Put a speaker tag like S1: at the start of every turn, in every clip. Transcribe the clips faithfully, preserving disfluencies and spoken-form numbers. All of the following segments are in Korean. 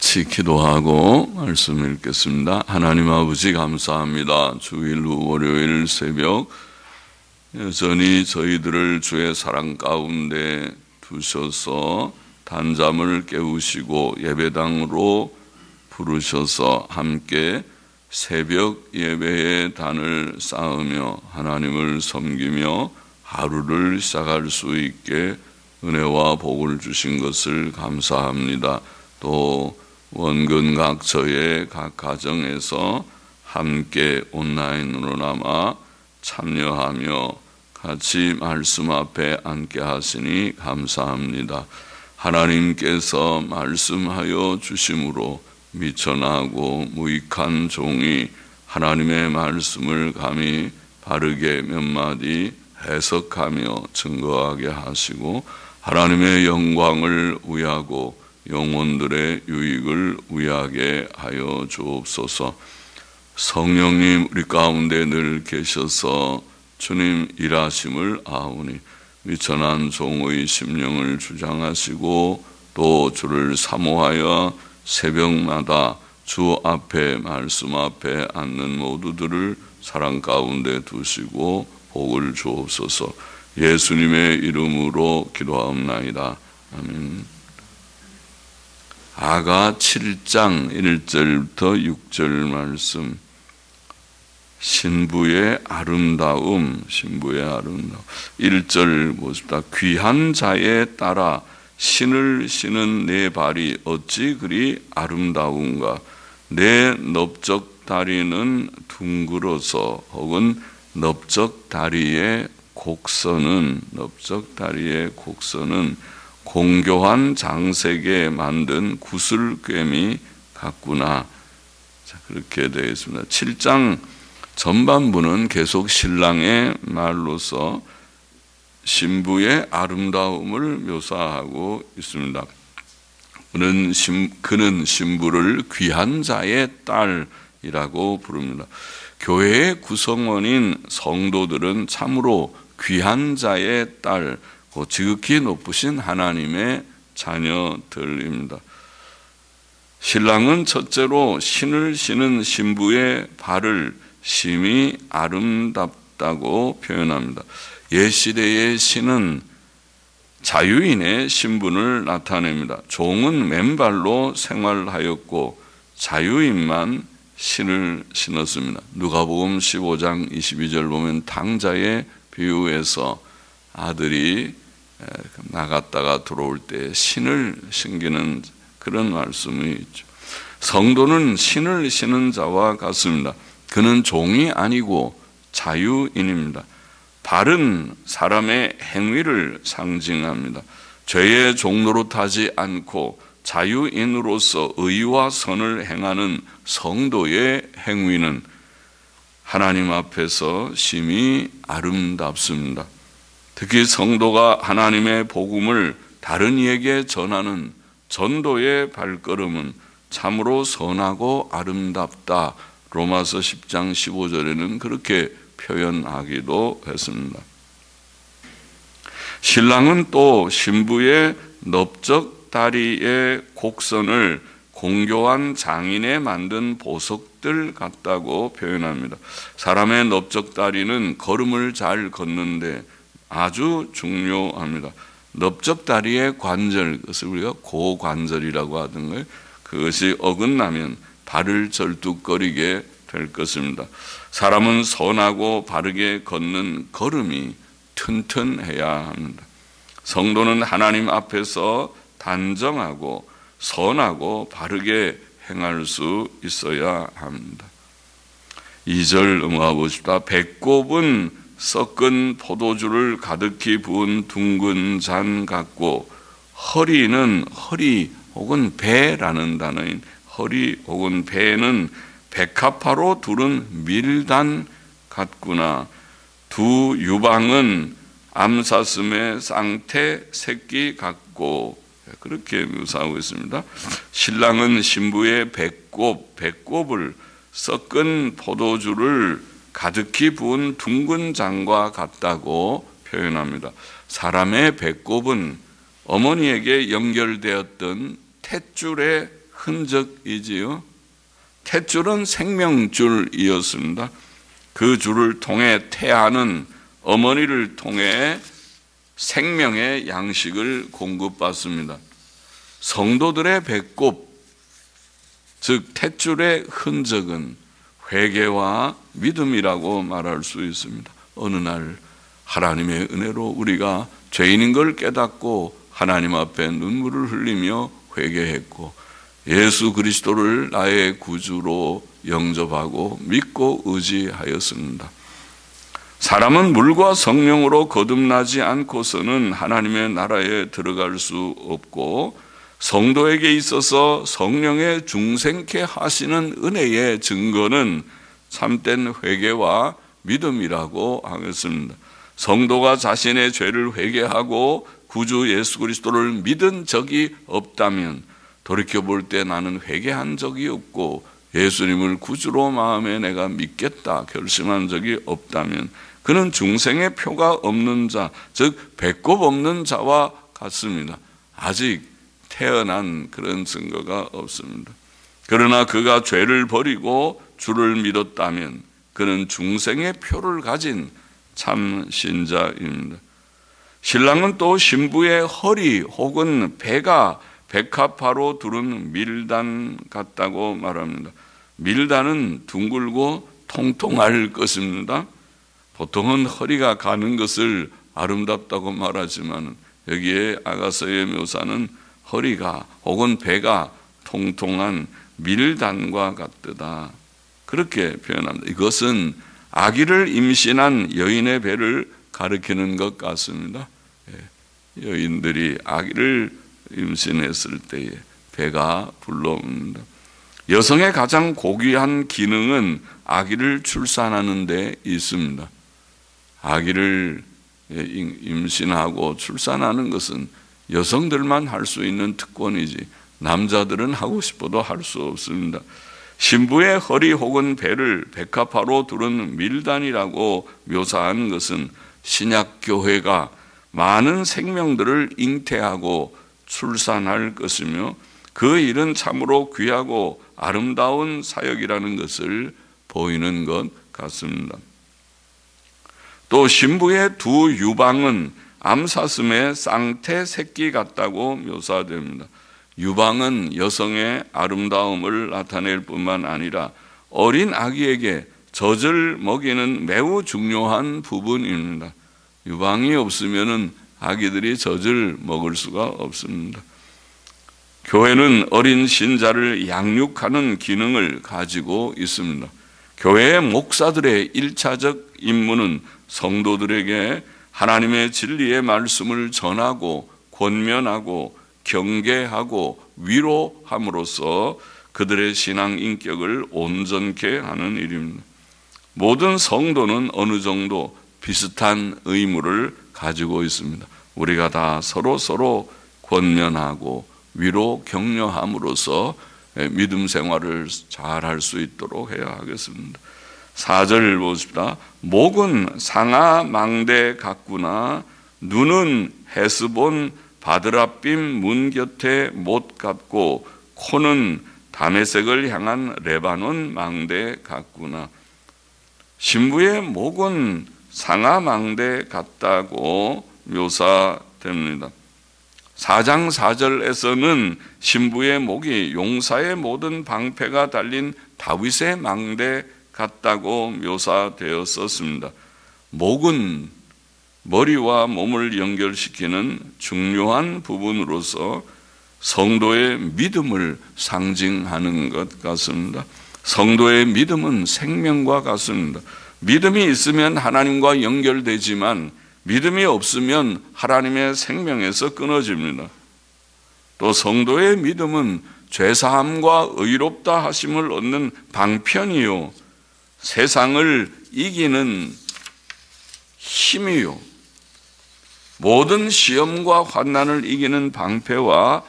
S1: 같이 기도하고 말씀 읽겠습니다. 하나님 아버지 감사합니다. 주일 후 월요일 새벽 여전히 저희들을 주의 사랑 가운데 두셔서 단잠을 깨우시고 예배당으로 부르셔서 함께 새벽 예배의 단을 쌓으며 하나님을 섬기며 하루를 시작할 수 있게 은혜와 복을 주신 것을 감사합니다. 또 원근 각처의 각 가정에서 함께 온라인으로나마 참여하며 같이 말씀 앞에 앉게 하시니 감사합니다. 하나님께서 말씀하여 주심으로 미천하고 무익한 종이 하나님의 말씀을 감히 바르게 몇 마디 해석하며 증거하게 하시고 하나님의 영광을 위하고 영혼들의 유익을 위하게 하여 주옵소서. 성령님 우리 가운데 늘 계셔서 주님 일하심을 아오니 미천한 종의 심령을 주장하시고 또 주를 사모하여 새벽마다 주 앞에 말씀 앞에 앉는 모두들을 사랑 가운데 두시고 복을 주옵소서. 예수님의 이름으로 기도하옵나이다. 아멘. 아가 칠 장 일 절부터 육 절 말씀. 신부의 아름다움, 신부의 아름다움. 일 절 보십시다. 귀한 자에 따라 신을 신은 내 발이 어찌 그리 아름다운가. 내 넓적 다리는 둥그러서 혹은 넓적 다리의 곡선은 넓적 다리의 곡선은 공교한 장색에 만든 구슬꿰미 같구나. 자, 그렇게 되어 있습니다. 칠 장 전반부는 계속 신랑의 말로서 신부의 아름다움을 묘사하고 있습니다. 그는, 신, 그는 신부를 귀한 자의 딸이라고 부릅니다. 교회의 구성원인 성도들은 참으로 귀한 자의 딸, 지극히 높으신 하나님의 자녀들입니다. 신랑은 첫째로 신을 신은 신부의 발을 심히 아름답다고 표현합니다. 옛시대의 신은 자유인의 신분을 나타냅니다. 종은 맨발로 생활하였고 자유인만 신을 신었습니다. 누가복음 십오 장 이십이 절 보면 당자의 비유에서 아들이 나갔다가 들어올 때 신을 신기는 그런 말씀이 있죠. 성도는 신을 신은 자와 같습니다. 그는 종이 아니고 자유인입니다. 발은 사람의 행위를 상징합니다. 죄의 종노릇하지 않고 자유인으로서 의와 선을 행하는 성도의 행위는 하나님 앞에서 심히 아름답습니다. 특히 성도가 하나님의 복음을 다른 이에게 전하는 전도의 발걸음은 참으로 선하고 아름답다. 로마서 십 장 십오 절에는 그렇게 표현하기도 했습니다. 신랑은 또 신부의 넓적 다리의 곡선을 공교한 장인에 만든 보석들 같다고 표현합니다. 사람의 넓적 다리는 걸음을 잘 걷는데 아주 중요합니다. 넓적 다리의 관절, 그것을 우리가 고관절이라고 하던가요? 그것이 어긋나면 발을 절뚝거리게 될 것입니다. 사람은 선하고 바르게 걷는 걸음이 튼튼해야 합니다. 성도는 하나님 앞에서 단정하고 선하고 바르게 행할 수 있어야 합니다. 이 절 넘어가 보십시다. 배꼽은 섞은 포도주를 가득히 부은 둥근 잔 같고 허리는 허리 혹은 배라는 단어인 허리 혹은 배는 백합화로 두른 밀단 같구나. 두 유방은 암사슴의 쌍태 새끼 같고 그렇게 묘사하고 있습니다. 신랑은 신부의 배꼽, 배꼽을 섞은 포도주를 가득히 부은 둥근 잔과 같다고 표현합니다. 사람의 배꼽은 어머니에게 연결되었던 탯줄의 흔적이지요. 탯줄은 생명줄이었습니다. 그 줄을 통해 태아는 어머니를 통해 생명의 양식을 공급받습니다. 성도들의 배꼽, 즉 탯줄의 흔적은 회개와 믿음이라고 말할 수 있습니다. 어느 날 하나님의 은혜로 우리가 죄인인 걸 깨닫고 하나님 앞에 눈물을 흘리며 회개했고 예수 그리스도를 나의 구주로 영접하고 믿고 의지하였습니다. 사람은 물과 성령으로 거듭나지 않고서는 하나님의 나라에 들어갈 수 없고 성도에게 있어서 성령의 중생케 하시는 은혜의 증거는 참된 회개와 믿음이라고 하겠습니다. 성도가 자신의 죄를 회개하고 구주 예수 그리스도를 믿은 적이 없다면 돌이켜볼 때 나는 회개한 적이 없고 예수님을 구주로 마음에 내가 믿겠다 결심한 적이 없다면 그는 중생의 표가 없는 자, 즉 배꼽 없는 자와 같습니다. 아직 태어난 그런 증거가 없습니다. 그러나 그가 죄를 버리고 주를 믿었다면 그는 중생의 표를 가진 참 신자입니다. 신랑은 또 신부의 허리 혹은 배가 백합화로 두른 밀단 같다고 말합니다. 밀단은 둥글고 통통할 것입니다. 보통은 허리가 가는 것을 아름답다고 말하지만 여기에 아가서의 묘사는 허리가 혹은 배가 통통한 밀단과 같다. 그렇게 표현합니다. 이것은 아기를 임신한 여인의 배를 가리키는 것 같습니다. 여인들이 아기를 임신했을 때에 배가 불러옵니다. 여성의 가장 고귀한 기능은 아기를 출산하는 데 있습니다. 아기를 임신하고 출산하는 것은 여성들만 할 수 있는 특권이지 남자들은 하고 싶어도 할 수 없습니다. 신부의 허리 혹은 배를 백합화로 두른 밀단이라고 묘사한 것은 신약교회가 많은 생명들을 잉태하고 출산할 것이며 그 일은 참으로 귀하고 아름다운 사역이라는 것을 보이는 것 같습니다. 또 신부의 두 유방은 암사슴의 쌍태 새끼 같다고 묘사됩니다. 유방은 여성의 아름다움을 나타낼 뿐만 아니라 어린 아기에게 젖을 먹이는 매우 중요한 부분입니다. 유방이 없으면 아기들이 젖을 먹을 수가 없습니다. 교회는 어린 신자를 양육하는 기능을 가지고 있습니다. 교회의 목사들의 일차적 임무는 성도들에게 하나님의 진리의 말씀을 전하고 권면하고 경계하고 위로함으로써 그들의 신앙 인격을 온전케 하는 일입니다. 모든 성도는 어느 정도 비슷한 의무를 가지고 있습니다. 우리가 다 서로 서로 권면하고 위로 격려함으로써 믿음 생활을 잘 할 수 있도록 해야 하겠습니다. 사 절 보십시다. 목은 상아 망대 같구나 눈은 헤스본 바드라빔 문 곁에 못 같고 코는 다메섹을 향한 레바논 망대 같구나. 신부의 목은 상아 망대 같다고 묘사됩니다. 사 장 사 절에서는 신부의 목이 용사의 모든 방패가 달린 다윗의 망대 같다고 묘사되었었습니다. 목은 머리와 몸을 연결시키는 중요한 부분으로서 성도의 믿음을 상징하는 것 같습니다. 성도의 믿음은 생명과 같습니다. 믿음이 있으면 하나님과 연결되지만 믿음이 없으면 하나님의 생명에서 끊어집니다. 또 성도의 믿음은 죄사함과 의롭다 하심을 얻는 방편이요 세상을 이기는 힘이요 모든 시험과 환난을 이기는 방패와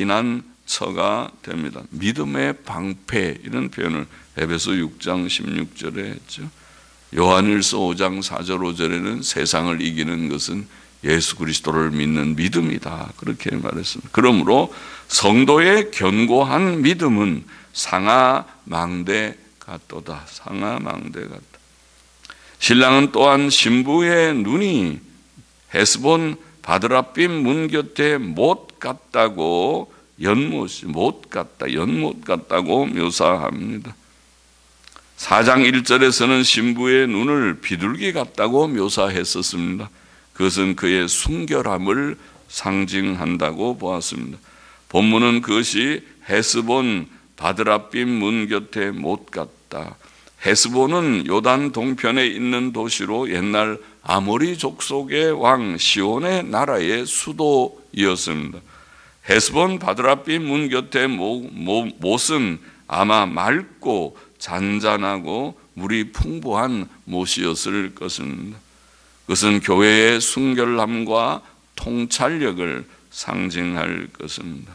S1: 피난처가 됩니다. 믿음의 방패 이런 표현을 에베소 육 장 십육 절에 했죠. 요한일서 오 장 사 절 오 절에는 세상을 이기는 것은 예수 그리스도를 믿는 믿음이다. 그렇게 말했습니다. 그러므로 성도의 견고한 믿음은 상하망대 같도다. 상하망대 같다. 신랑은 또한 신부의 눈이 헤스본 바드라빔 문 곁에 못 갔다고 연못, 못 갔다, 연못 갔다고 묘사합니다. 사 장 일 절에서는 신부의 눈을 비둘기 같다고 묘사했었습니다. 그것은 그의 순결함을 상징한다고 보았습니다. 본문은 그것이 헤스본 바드라빔 문 곁에 못 갔다. 헤스본은 요단 동편에 있는 도시로 옛날 아모리 족속의 왕 시온의 나라의 수도이었습니다. 헤스본 바드라빔 문 곁에 못은 아마 맑고 잔잔하고 물이 풍부한 못이었을 것입니다. 그것은 교회의 순결함과 통찰력을 상징할 것입니다.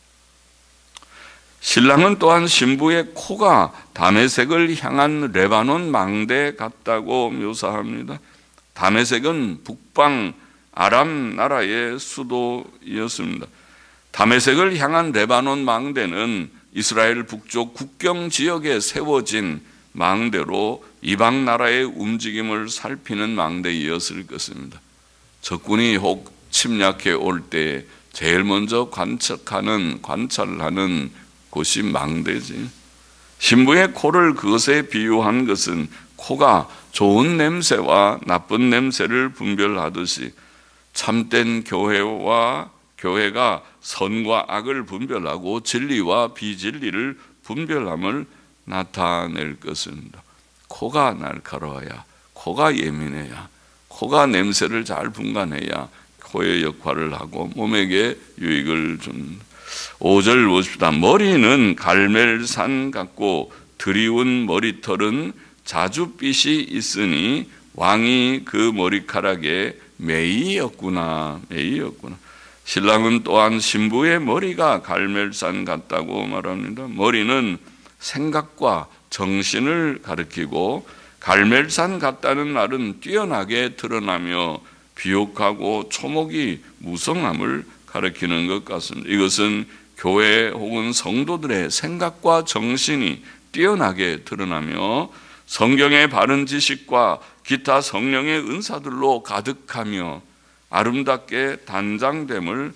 S1: 신랑은 또한 신부의 코가 다메섹을 향한 레바논 망대 같다고 묘사합니다. 다메섹은 북방 아람 나라의 수도였습니다. 다메섹을 향한 레바논 망대는 이스라엘 북쪽 국경 지역에 세워진 망대로 이방 나라의 움직임을 살피는 망대이었을 것입니다. 적군이 혹 침략해 올 때 제일 먼저 관측하는, 관찰하는 곳이 망대지. 신부의 코를 그것에 비유한 것은 코가 좋은 냄새와 나쁜 냄새를 분별하듯이 참된 교회와 교회가 선과 악을 분별하고 진리와 비진리를 분별함을 나타낼 것입니다. 코가 날카로워야, 코가 예민해야, 코가 냄새를 잘 분간해야 코의 역할을 하고 몸에게 유익을 줍니다. 오 절 보십시다. 머리는 갈멜산 같고 드리운 머리털은 자줏빛이 있으니 왕이 그 머리카락에 매이였구나. 매이였구나. 신랑은 또한 신부의 머리가 갈멜산 같다고 말합니다. 머리는 생각과 정신을 가리키고 갈멜산 같다는 말은 뛰어나게 드러나며 비옥하고 초목이 무성함을 가리키는 것 같습니다. 이것은 교회 혹은 성도들의 생각과 정신이 뛰어나게 드러나며 성경의 바른 지식과 기타 성령의 은사들로 가득하며 아름답게 단장됨을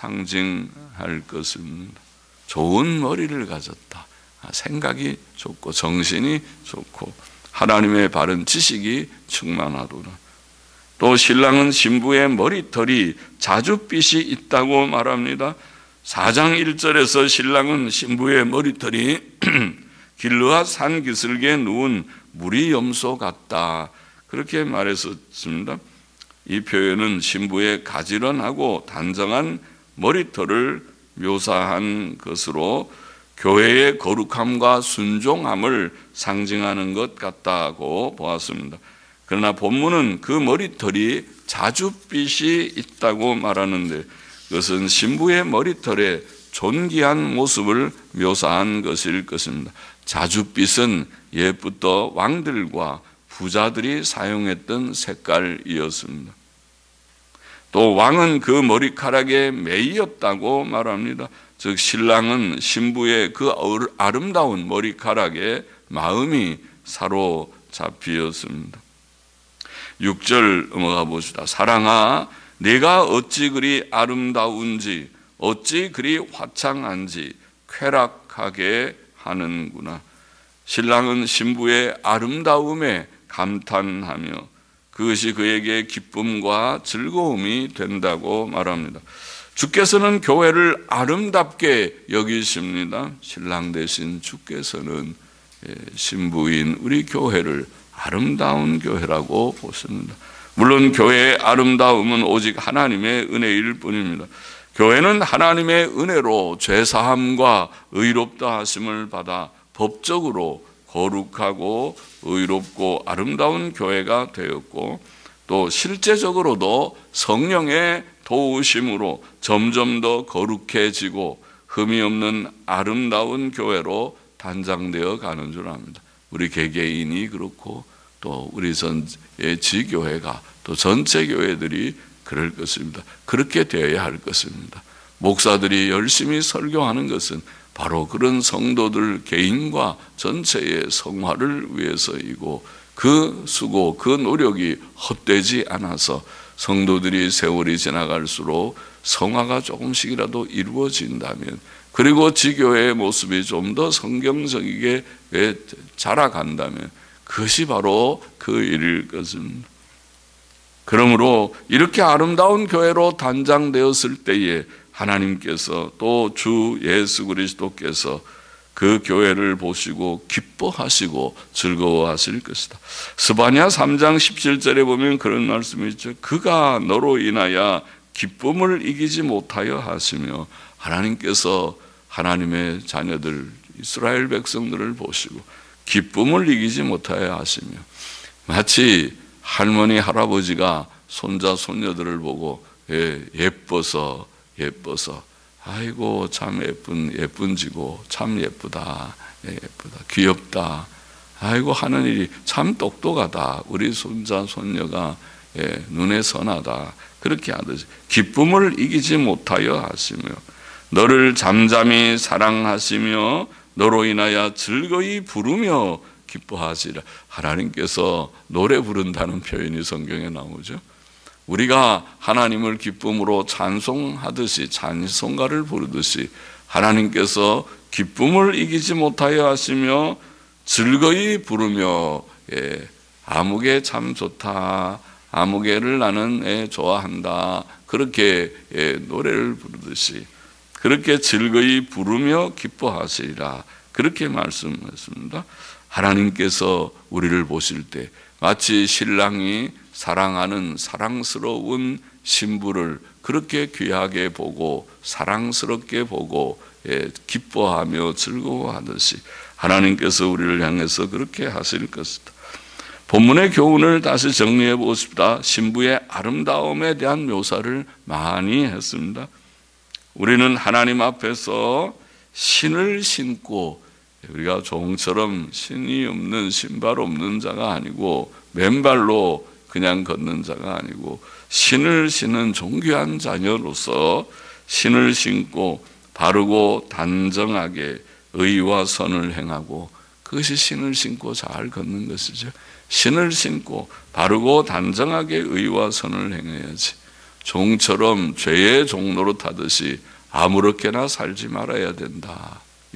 S1: 상징할 것입니다. 좋은 머리를 가졌다. 생각이 좋고 정신이 좋고 하나님의 바른 지식이 충만하도다. 또 신랑은 신부의 머리털이 자줏빛이 있다고 말합니다. 사 장 일 절에서 신랑은 신부의 머리털이 길르앗 산 기슭에 누운 무리 염소 같다. 그렇게 말했었습니다. 이 표현은 신부의 가지런하고 단정한 머리털을 묘사한 것으로 교회의 거룩함과 순종함을 상징하는 것 같다고 보았습니다. 그러나 본문은 그 머리털이 자줏빛이 있다고 말하는데 그것은 신부의 머리털의 존귀한 모습을 묘사한 것일 것입니다. 자줏빛은 옛부터 왕들과 부자들이 사용했던 색깔이었습니다. 또 왕은 그 머리카락에 매이었다고 말합니다. 즉 신랑은 신부의 그 아름다운 머리카락에 마음이 사로잡히었습니다. 육 절 넘어가 봅시다. 사랑아, 네가 어찌 그리 아름다운지 어찌 그리 화창한지 쾌락하게 하는구나. 신랑은 신부의 아름다움에 감탄하며 그것이 그에게 기쁨과 즐거움이 된다고 말합니다. 주께서는 교회를 아름답게 여기십니다. 신랑 대신 주께서는 신부인 우리 교회를 아름다운 교회라고 보십니다. 물론 교회의 아름다움은 오직 하나님의 은혜일 뿐입니다. 교회는 하나님의 은혜로 죄사함과 의롭다 하심을 받아 법적으로 거룩하고 의롭고 아름다운 교회가 되었고 또 실제적으로도 성령의 도우심으로 점점 더 거룩해지고 흠이 없는 아름다운 교회로 단장되어 가는 줄 압니다. 우리 개개인이 그렇고 또 우리 전의 지교회가 또 전체 교회들이 그럴 것입니다. 그렇게 되어야 할 것입니다. 목사들이 열심히 설교하는 것은 바로 그런 성도들 개인과 전체의 성화를 위해서이고, 그 수고, 그 노력이 헛되지 않아서 성도들이 세월이 지나갈수록 성화가 조금씩이라도 이루어진다면, 그리고 지교회의 모습이 좀 더 성경적이게 자라간다면 그것이 바로 그 일일 것입니다. 그러므로 이렇게 아름다운 교회로 단장되었을 때에 하나님께서 또 주 예수 그리스도께서 그 교회를 보시고 기뻐하시고 즐거워하실 것이다. 스바냐 삼 장 십칠 절에 보면 그런 말씀이 있죠. 그가 너로 인하여 기쁨을 이기지 못하여 하시며, 하나님께서 하나님의 자녀들 이스라엘 백성들을 보시고 기쁨을 이기지 못하여 하시며, 마치 할머니 할아버지가 손자 손녀들을 보고 예, 예뻐서 예뻐서 아이고 참 예쁜 예쁜지고 참 예쁘다 예, 예쁘다 귀엽다 아이고 하는 일이 참 똑똑하다 우리 손자 손녀가 예, 눈에 선하다 그렇게 하듯이 기쁨을 이기지 못하여 하시며, 너를 잠잠히 사랑하시며 너로 인하여 즐거이 부르며 기뻐하시라. 하나님께서 노래 부른다는 표현이 성경에 나오죠. 우리가 하나님을 기쁨으로 찬송하듯이 찬송가를 부르듯이 하나님께서 기쁨을 이기지 못하여 하시며 즐거이 부르며 예, 아무개 참 좋다 아무개를 나는 예, 좋아한다 그렇게 예, 노래를 부르듯이 그렇게 즐거이 부르며 기뻐하시리라 그렇게 말씀했습니다. 하나님께서 우리를 보실 때 마치 신랑이 사랑하는 사랑스러운 신부를 그렇게 귀하게 보고 사랑스럽게 보고 예, 기뻐하며 즐거워하듯이 하나님께서 우리를 향해서 그렇게 하실 것이다. 본문의 교훈을 다시 정리해 보십시다. 신부의 아름다움에 대한 묘사를 많이 했습니다. 우리는 하나님 앞에서 신을 신고, 우리가 종처럼 신이 없는 신발 없는 자가 아니고 맨발로 그냥 걷는 자가 아니고 신을 신은 존귀한 자녀로서 신을 신고 바르고 단정하게 의와 선을 행하고, 그것이 신을 신고 잘 걷는 것이죠. 신을 신고 바르고 단정하게 의와 선을 행해야지 종처럼 죄의 종로로 타듯이 아무렇게나 살지 말아야 된다.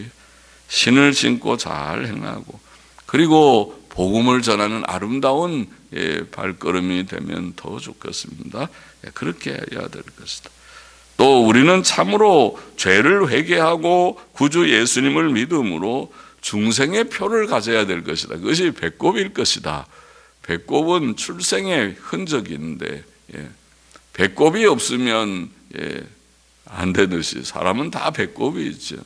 S1: 신을 신고 잘 행하고, 그리고 복음을 전하는 아름다운 발걸음이 되면 더 좋겠습니다. 그렇게 해야 될 것이다. 또 우리는 참으로 죄를 회개하고 구주 예수님을 믿음으로 중생의 표를 가져야 될 것이다. 그것이 배꼽일 것이다. 배꼽은 출생의 흔적이 있는데 예. 배꼽이 없으면 예. 안 되듯이 사람은 다 배꼽이 있죠.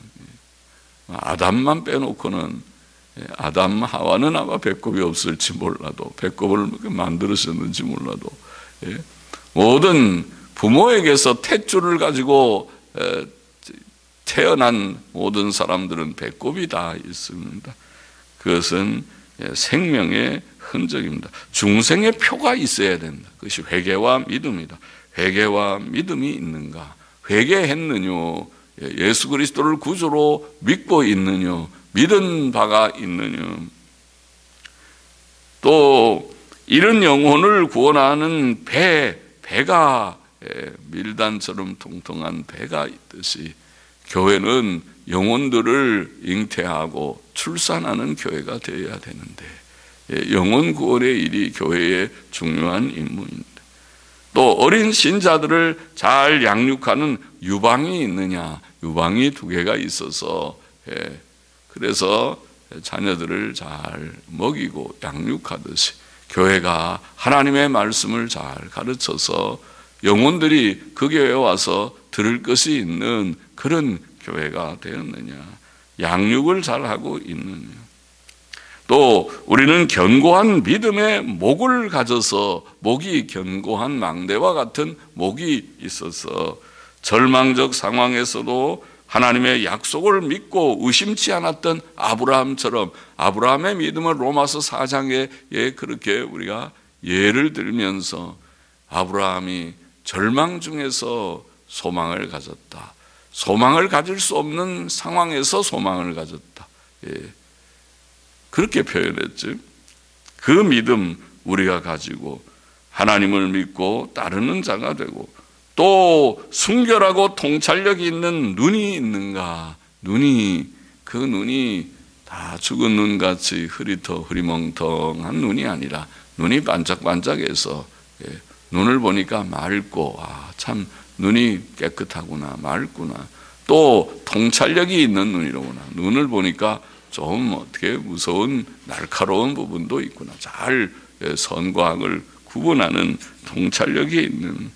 S1: 아담만 빼놓고는 아담 하와는 아마 배꼽이 없을지 몰라도 배꼽을 만들었었는지 몰라도 예. 모든 부모에게서 탯줄을 가지고 태어난 모든 사람들은 배꼽이 다 있습니다. 그것은 생명의 흔적입니다. 중생의 표가 있어야 된다. 그것이 회개와 믿음이다. 회개와 믿음이 있는가? 회개했느냐? 예수 그리스도를 구주로 믿고 있느냐? 믿은 바가 있느냐? 또 이런 영혼을 구원하는 배, 배가 밀단처럼 통통한 배가 있듯이 교회는 영혼들을 잉태하고 출산하는 교회가 되어야 되는데 영혼 구원의 일이 교회의 중요한 임무입니다. 또 어린 신자들을 잘 양육하는 유방이 있느냐? 유방이 두 개가 있어서 그래서 자녀들을 잘 먹이고 양육하듯이 교회가 하나님의 말씀을 잘 가르쳐서 영혼들이 그 교회에 와서 들을 것이 있는 그런 교회가 되었느냐, 양육을 잘하고 있느냐. 또 우리는 견고한 믿음의 목을 가져서 목이 견고한 망대와 같은 목이 있어서 절망적 상황에서도 하나님의 약속을 믿고 의심치 않았던 아브라함처럼 아브라함의 믿음을 로마서 사 장에 그렇게 우리가 예를 들면서 아브라함이 절망 중에서 소망을 가졌다. 소망을 가질 수 없는 상황에서 소망을 가졌다. 예. 그렇게 표현했죠. 그 믿음 우리가 가지고 하나님을 믿고 따르는 자가 되고, 또 순결하고 통찰력이 있는 눈이 있는가? 눈이, 그 눈이 다 죽은 눈같이 흐리터 흐리멍텅한 눈이 아니라 눈이 반짝반짝해서, 예, 눈을 보니까 맑고, 아, 참 눈이 깨끗하구나, 맑구나. 또 통찰력이 있는 눈이로구나. 눈을 보니까 좀 어떻게 무서운 날카로운 부분도 있구나. 잘 선과 악을 구분하는 통찰력이 있는,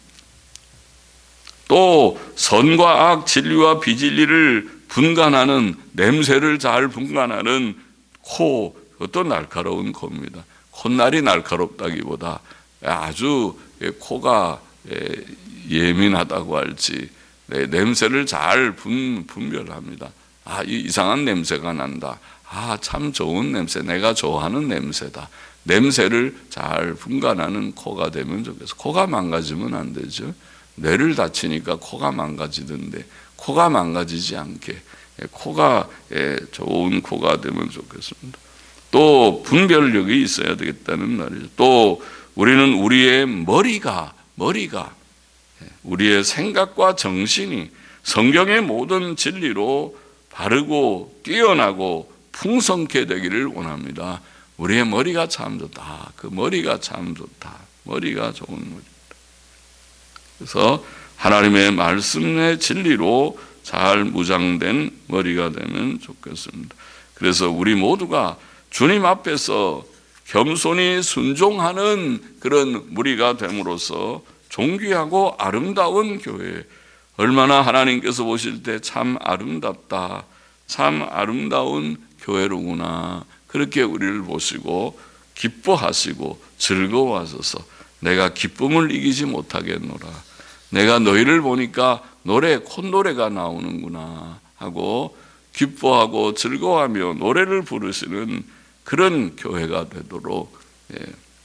S1: 또 선과 악, 진리와 비진리를 분간하는, 냄새를 잘 분간하는 코, 그것도 날카로운 코입니다. 콧날이 날카롭다기보다 아주 코가 예민하다고 할지, 냄새를 잘 분, 분별합니다. 아, 이상한 냄새가 난다. 아, 참 좋은 냄새, 내가 좋아하는 냄새다. 냄새를 잘 분간하는 코가 되면 좋겠어. 코가 망가지면 안 되죠. 뇌를 다치니까 코가 망가지던데, 코가 망가지지 않게 코가 좋은 코가 되면 좋겠습니다. 또 분별력이 있어야 되겠다는 말이죠. 또 우리는 우리의 머리가 머리가 우리의 생각과 정신이 성경의 모든 진리로 바르고 뛰어나고 풍성케 되기를 원합니다. 우리의 머리가 참 좋다. 그 머리가 참 좋다. 머리가 좋은 머리다. 그래서 하나님의 말씀의 진리로 잘 무장된 머리가 되면 좋겠습니다. 그래서 우리 모두가 주님 앞에서 겸손히 순종하는 그런 무리가 됨으로써 존귀하고 아름다운 교회, 얼마나 하나님께서 보실 때 참 아름답다, 참 아름다운 교회로구나, 그렇게 우리를 보시고 기뻐하시고 즐거워하셔서 내가 기쁨을 이기지 못하겠노라, 내가 너희를 보니까 노래, 콧노래가 나오는구나 하고 기뻐하고 즐거워하며 노래를 부르시는 그런 교회가 되도록, 예,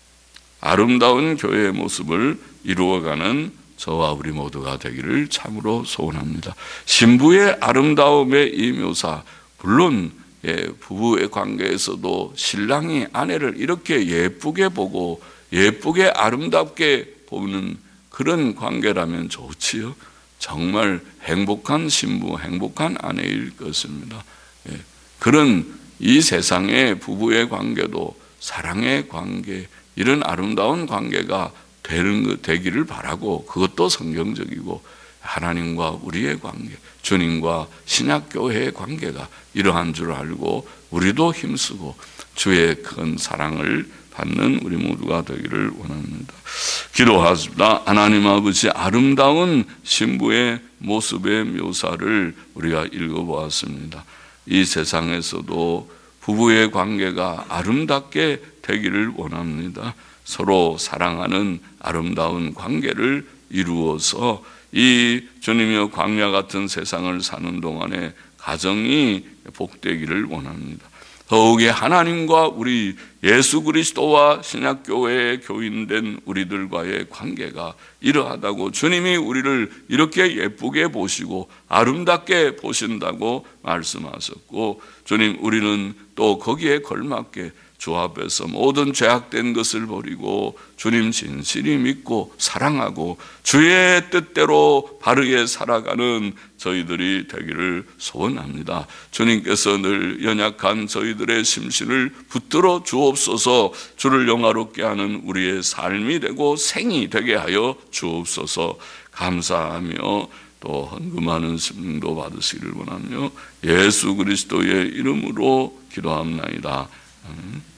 S1: 아름다운 교회의 모습을 이루어가는 저와 우리 모두가 되기를 참으로 소원합니다. 신부의 아름다움의 이 묘사, 물론 예, 부부의 관계에서도 신랑이 아내를 이렇게 예쁘게 보고 예쁘게 아름답게 보는 그런 관계라면 좋지요. 정말 행복한 신부, 행복한 아내일 것입니다. 예, 그런 이 세상의 부부의 관계도 사랑의 관계, 이런 아름다운 관계가 되는, 되기를 바라고, 그것도 성경적이고 하나님과 우리의 관계, 주님과 신약교회의 관계가 이러한 줄 알고 우리도 힘쓰고 주의 큰 사랑을 받는 우리 모두가 되기를 원합니다. 기도하십니다. 하나님 아버지, 아름다운 신부의 모습의 묘사를 우리가 읽어보았습니다. 이 세상에서도 부부의 관계가 아름답게 되기를 원합니다. 서로 사랑하는 아름다운 관계를 이루어서 이 주님의 광야 같은 세상을 사는 동안에 가정이 복되기를 원합니다. 더욱이 하나님과 우리 예수 그리스도와 신약교회의 교인된 우리들과의 관계가 이러하다고, 주님이 우리를 이렇게 예쁘게 보시고 아름답게 보신다고 말씀하셨고, 주님, 우리는 또 거기에 걸맞게 주 앞에서 모든 죄악된 것을 버리고 주님 진실이 믿고 사랑하고 주의 뜻대로 바르게 살아가는 저희들이 되기를 소원합니다. 주님께서 늘 연약한 저희들의 심신을 붙들어 주옵소서. 주를 영화롭게 하는 우리의 삶이 되고 생이 되게 하여 주옵소서. 감사하며 또 헌금하는 심도 받으시기를 원하며 예수 그리스도의 이름으로 기도합나이다. 아멘.